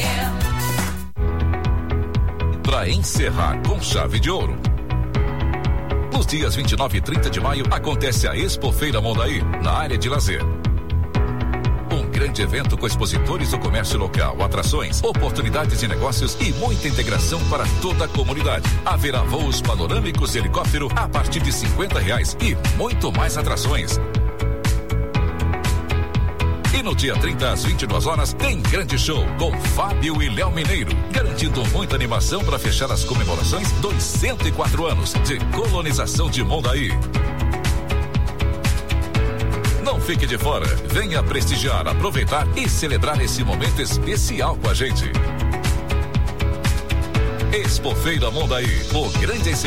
Para encerrar com chave de ouro, nos dias vinte e nove e trinta de maio acontece a Expo Feira Mondaí, na área de lazer. Um grande evento com expositores do comércio local, atrações, oportunidades de negócios e muita integração para toda a comunidade. Haverá voos panorâmicos de helicóptero a partir de cinquenta reais e muito mais atrações. E no dia trinta, às vinte e duas horas, tem grande show com Fábio e Léo Mineiro, garantindo muita animação para fechar as comemorações dos cento e quatro anos de colonização de Mondaí. Não fique de fora, venha prestigiar, aproveitar e celebrar esse momento especial com a gente. Expofeira Mondaí, o grande